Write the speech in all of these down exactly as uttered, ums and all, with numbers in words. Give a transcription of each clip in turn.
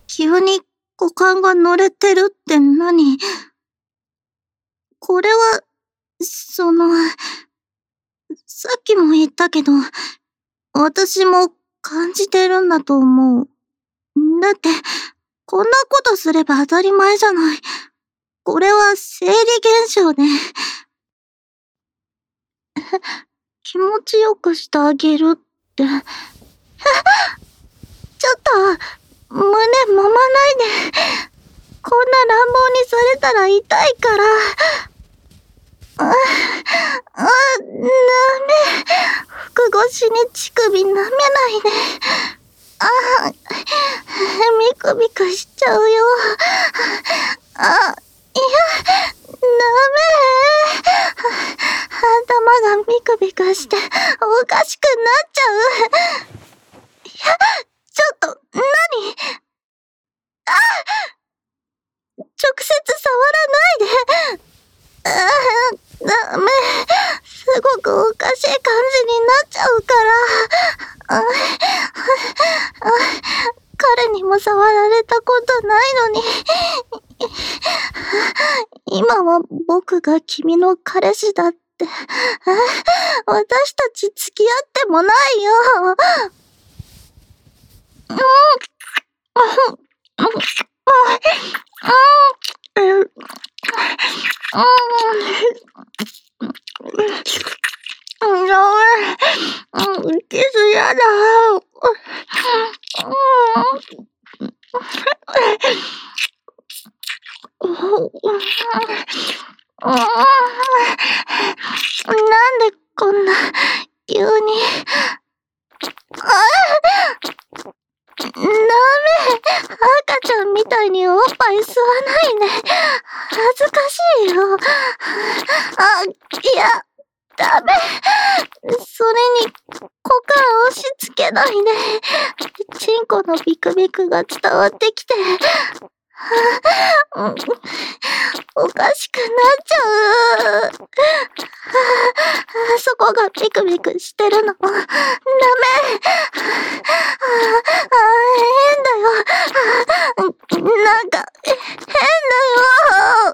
急に股間が乗れてるって何？これは、その、さっきも言ったけど、私も感じてるんだと思う。だって、こんなことすれば当たり前じゃない。これは生理現象で。気持ちよくしてあげるって。ちょっと、胸揉まないで。こんな乱暴にされたら痛いから。あ、あ、ダメ。服越しに乳首舐めないで。あ、ミクミクしちゃうよ。あ、いや、ダメ。頭がビクビクしておかしくなっちゃう。いや、ちょっと、何？あ！直接触らないで。あ、ダメ。すごくおかしい感じになっちゃうから。あ、あ、彼にも触られたことないのに。今は僕が君の彼氏だって。私たち付き合ってもないよ。うん。キスやだ。なんでこんな急に。ダメ。赤ちゃんみたいにおっぱい吸わないで。恥ずかしいよ。あ、いや、ダメ。それに、股間押し付けないで。チンコのビクビクが伝わってきて。おかしくなっちゃう。そこがビクビクしてるの。ダメ。変だよ。なんか、変だよ。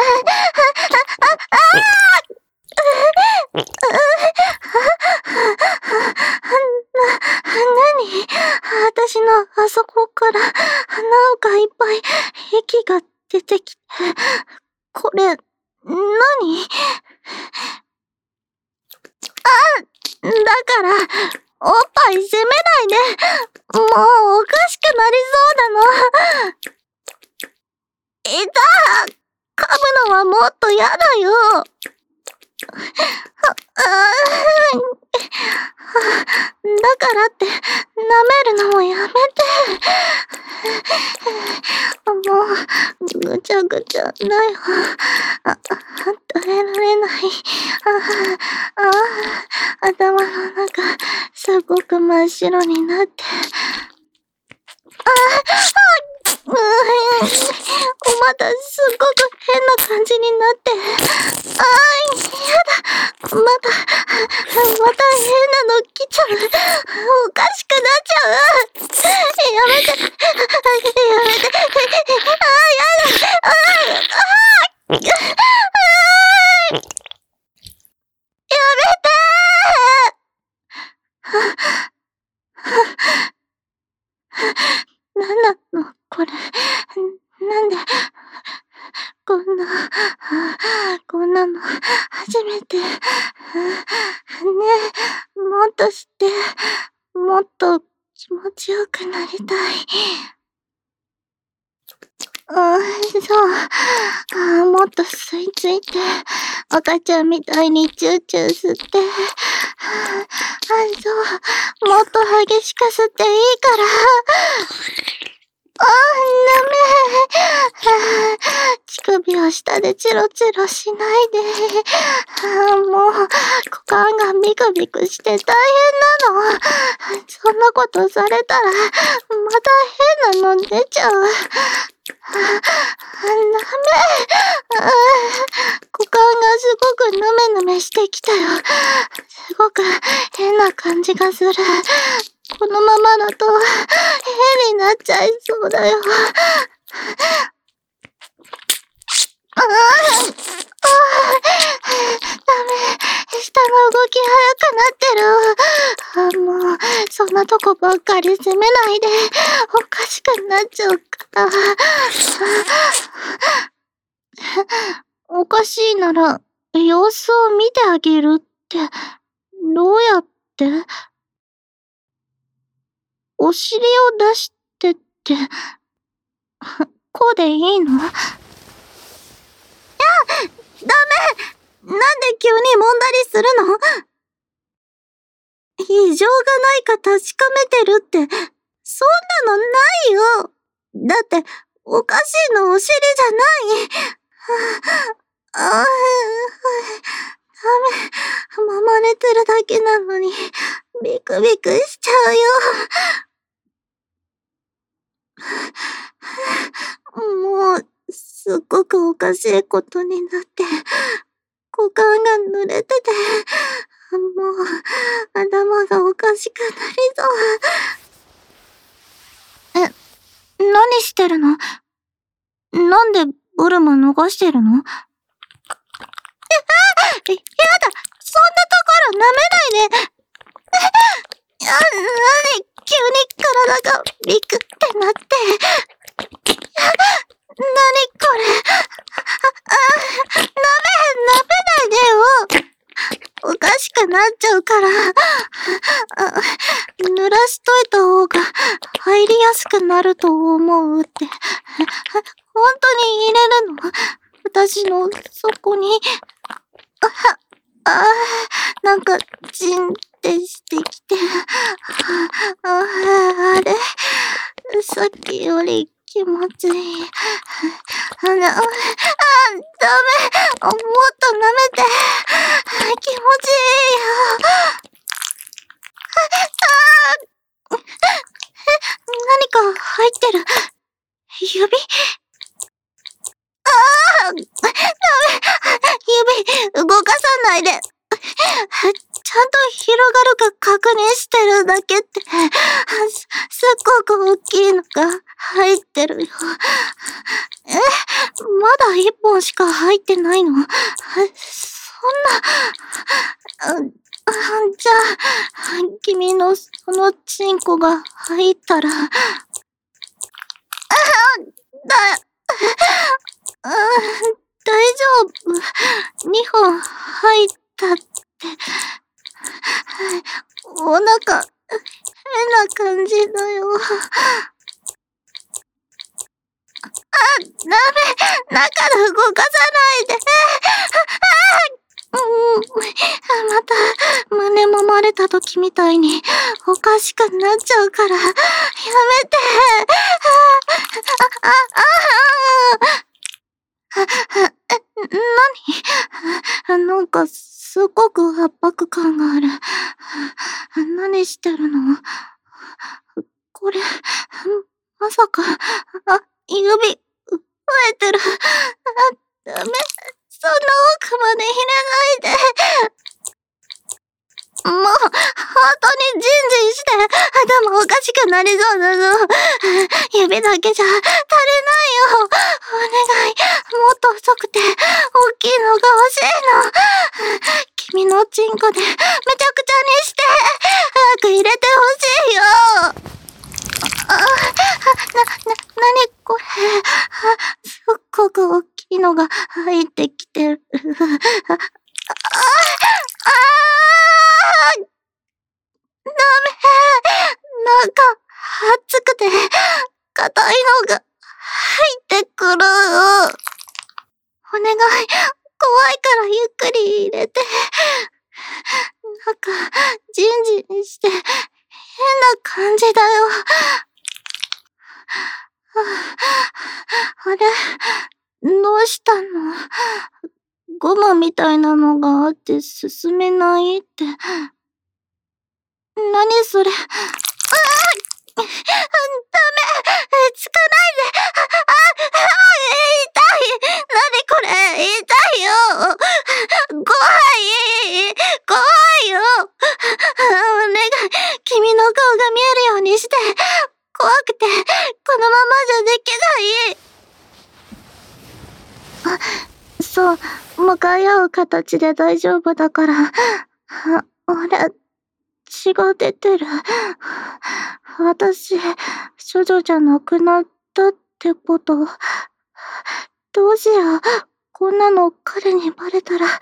何？私のあそこからなんかいっぱい液が出てきて、これ、何？あ、だから、おっぱい責めないで。もうおかしくなりそうなの。いた！噛むのはもっとやだよ。だからって、舐めるのもやめて。もう、ぐちゃぐちゃだよ。あ、耐えられない。ああ、頭の中、すごく真っ白になって。ああ、うん、またすっごく変な感じになって。ああ、やだ。また、また変なの来ちゃう。おかしくなっちゃう。やめて。やめて。ああ、やだ。ああ、ああ、やめて。なんなのこれ。なんで、こんな、こんなの、初めて。ねえ、もっとして、もっと気持ちよくなりたい。あ、そう。あ、もっと吸い付いて、赤ちゃんみたいにチューチュー吸って。あ、そう。もっと激しく吸っていいから。あ、ダメ。乳首を下でチロチロしないで。あ、もう、股間がビクビクして大変なの。そんなことされたら、また変なの出ちゃう。あ、ダメ。あ、股間がすごくヌメヌメしてきたよ。すごく変な感じがする。このままだと、変にになっちゃいそうだよ。ああ、ああ、ダメ。下の動き速くなってる。あ、もう、そんなとこばっかり責めないで。おかしくなっちゃうから。おかしいなら、様子を見てあげるって、どうやって？お尻を出してって、こうでいいの？いや、ダメ！なんで急に揉んだりするの？異常がないか確かめてるって、そんなのないよ。だって、おかしいのお尻じゃない。ああ、ダメ。揉まれてるだけなのに、ビクビクしちゃうよ。もう、すっごくおかしいことになって、股間が濡れてて、もう、頭がおかしくなりそう。え、何してるの？なんでブルマ逃してるの？え、あー、やだ、そんなところ舐めないで。あ、なに、急に体がビクってなって。なにこれ。あ、あ、舐め、舐めないでよ。おかしくなっちゃうから。あ、濡らしといた方が入りやすくなると思うって。本当に入れるの？私の底に。あ、あ、なんか、ジンってしてきて。あ、あれ？さっきより気持ちいい。あ、な、あ、ダメ。もっと舐めて。気持ちいいよ。あ、あ、何か入ってる。指？ああ、ダメ。指、動かさないで。ちゃんと広がるか確認してるだけって、す、すっごく大きいのが入ってるよ。え、まだ一本しか入ってないの？そんな、あ、じゃあ、君のそのチンコが入ったら、あ、だ、あ、大丈夫。にほん入ったって。お腹、変な感じだよ。あ、ダメ。だから動かさないで。あ、うん、また、胸揉まれた時みたいに、おかしくなっちゃうから、やめて。あ、あ、あ、あ、あ、なに？なんか、すごく圧迫感がある。何してるの？これ、まさか、あ、指、増えてる。あ、ダメ。そんな奥まで入れないで。もう、本当にジンジンして、頭おかしくなりそうだぞ。指だけじゃ足りないよ。お願い。もっと細くて、大きいのが欲しいの。君のチンコでめちゃくちゃにして、早く入れてほしいよ。あ、な、な、なにこれ。すっごく大きいのが入ってきてる。あ、あ、あー、ダメ。なんか、熱くて、硬いのが入ってくる。お願い。怖いからゆっくり入れて。なんか、ジンジンして、変な感じだよ。あれ？どうしたの？ゴムみたいなのがあって進めないって。何それ？ああ！ダメ！つかないで！あ、あ、あ、痛い！何これ？痛いよ！怖い！怖いよ！お願い！君の顔が見えるようにして！怖くて、 も向かい合う形で大丈夫だから。あ、あれ、血が出てる。私、処女じゃなくなったってこと。どうしよう。こんなの彼にバレたら。あ、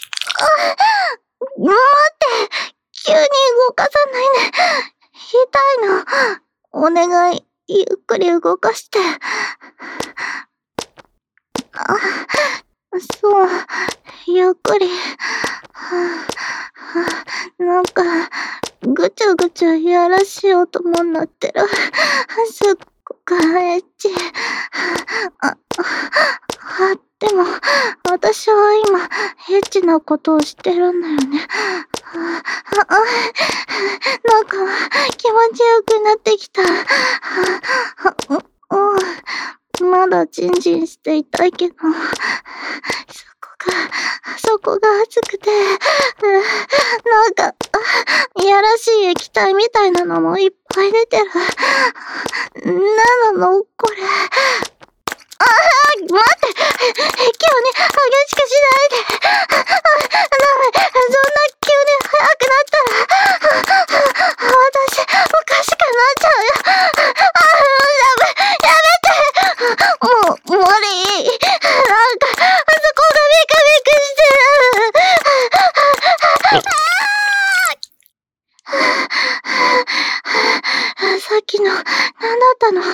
待って、急に動かさないで。痛いの。お願い、ゆっくり動かして。あ、そう、ゆっくり。はあはあ、なんか、ぐちゅぐちゅやらしい音も鳴ってる。すっごくエッチ。あ、あ、でも、私は今、エッチなことをしてるんだよね。あ、あ、なんか、気持ちよくなってきた。あ、うん、まだジンジンしていたいけど、そこが、そこが熱くて、なんか、いやらしい液体みたいなのもいっぱい出てる。なのの、これ。ああ、待って、急に激しくしないで。ダメ、そんな急に速くなったら、私、おかしくなっちゃうよ。ああ、ダメ、やめて。もう、無理。なんか、あそこがビクビクしてる。さっきの、なんだったの？まだ、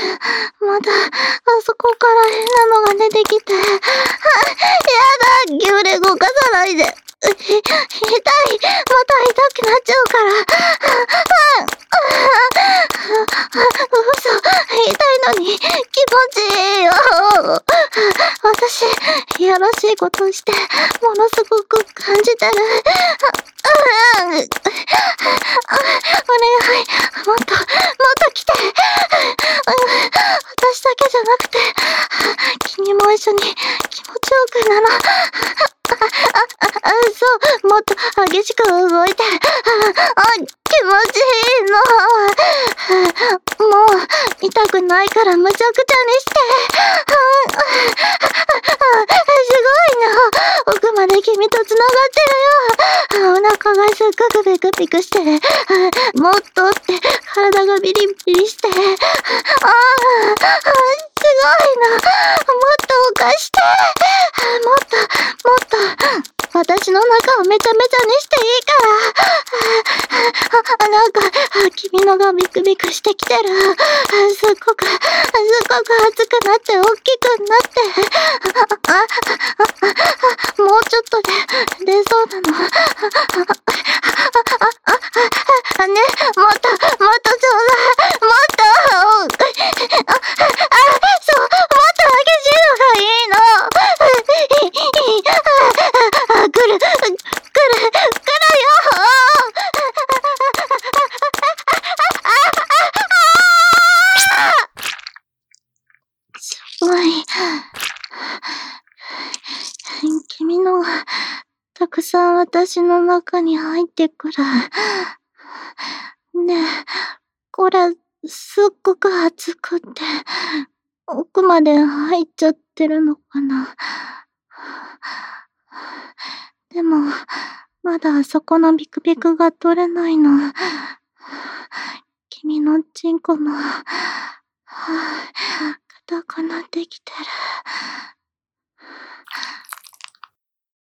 あそこから変なのが出てきて。やだ、急に動かさないで。痛い。また痛くなっちゃうから。嘘、痛いのに気持ちいいよ。私、いやらしいことをして、ものすごく感じてる。お願い、もっと、もっと来て。私だけじゃなくて、君も一緒に気持ちよくなろう。あ、あ、あ、そう、もっと激しく動いて。あ、気持ちいいの。もう、痛くないからむちゃくちゃにして。すごいの。奥まで君と繋がってるよ。お腹がすっごくビクビクしてる。もっとって体がビリビリして。ああ、すごいの。もっと犯して。もっと、もっと。私の中をめちゃめちゃにしていいから。あ、なんか、君のがビクビクしてきてる。すっごく、すっごく熱くなって大きくなって。あ、あ、もうちょっとで出そうなの。あ、ね、もっと、もっとちょうだい。もっと。あ、あ、そう、もっと激しいのがいいの。あ、来る、来る、来るよ。しょぼい。君のがたくさん私の中に入ってくる。ねえ、これすっごく熱くて奥まで入っちゃってるのかな。でもまだあそこのビクビクが取れないの。君のチンコも硬くなってきてる。